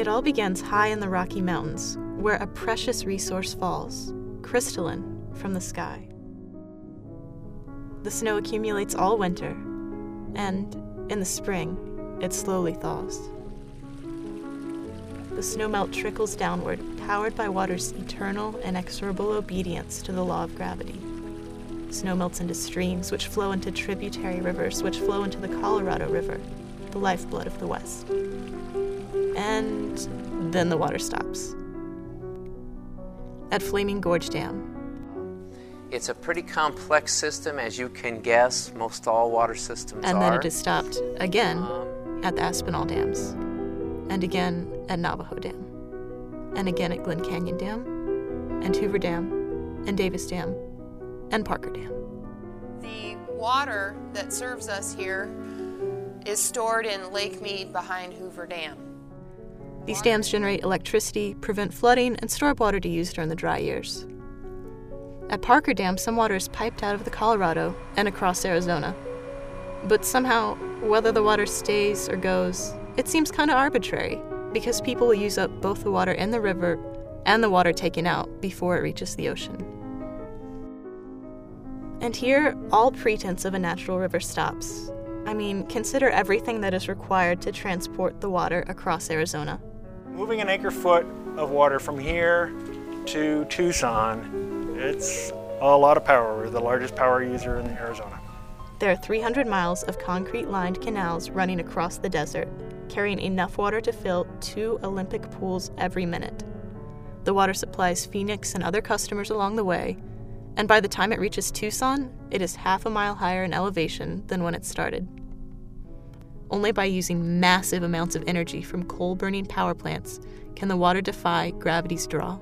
It all begins high in the Rocky Mountains, where a precious resource falls, crystalline, from the sky. The snow accumulates all winter, and in the spring, it slowly thaws. The snowmelt trickles downward, powered by water's eternal, inexorable obedience to the law of gravity. Snow melts into streams, which flow into tributary rivers, which flow into the Colorado River, the lifeblood of the West. And then the water stops. At Flaming Gorge Dam. It's a pretty complex system, as you can guess. Most all water systems And are. then it is stopped again at the Aspinall Dams, and again at Navajo Dam, and again at Glen Canyon Dam, and Hoover Dam, and Davis Dam, and Parker Dam. The water that serves us here is stored in Lake Mead behind Hoover Dam. These dams generate electricity, prevent flooding, and store up water to use during the dry years. At Parker Dam, some water is piped out of the Colorado and across Arizona. But somehow, whether the water stays or goes, it seems kind of arbitrary, because people will use up both the water in the river and the water taken out before it reaches the ocean. And here, all pretense of a natural river stops. I mean, consider everything that is required to transport the water across Arizona. Moving an acre-foot of water from here to Tucson, it's a lot of power. We're the largest power user in Arizona. There are 300 miles of concrete-lined canals running across the desert, carrying enough water to fill 2 Olympic pools every minute. The water supplies Phoenix and other customers along the way, and by the time it reaches Tucson, it is half a mile higher in elevation than when it started. Only by using massive amounts of energy from coal-burning power plants can the water defy gravity's draw.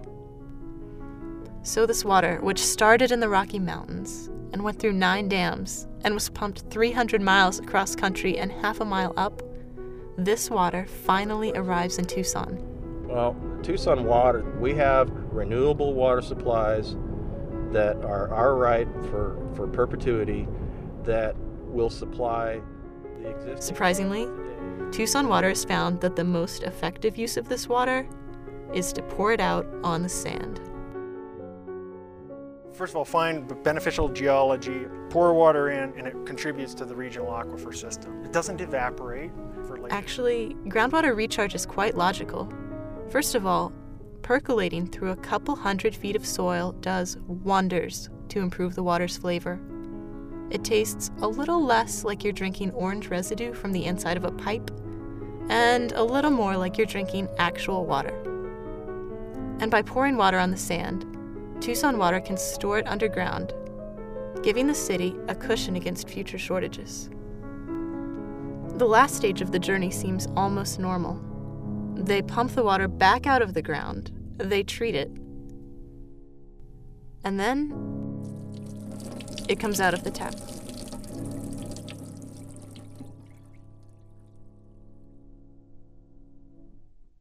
So this water, which started in the Rocky Mountains and went through 9 dams and was pumped 300 miles across country and half a mile up, this water finally arrives in Tucson. Well, Tucson water, we have renewable water supplies that are our right for perpetuity that will supply the existing... Surprisingly, Tucson water has found that the most effective use of this water is to pour it out on the sand. First of all, find beneficial geology, pour water in, and it contributes to the regional aquifer system. It doesn't evaporate for later. Actually, groundwater recharge is quite logical. First of all, percolating through a couple hundred feet of soil does wonders to improve the water's flavor. It tastes a little less like you're drinking orange residue from the inside of a pipe, and a little more like you're drinking actual water. And by pouring water on the sand, Tucson water can store it underground, giving the city a cushion against future shortages. The last stage of the journey seems almost normal. They pump the water back out of the ground, they treat it, and then it comes out of the tap.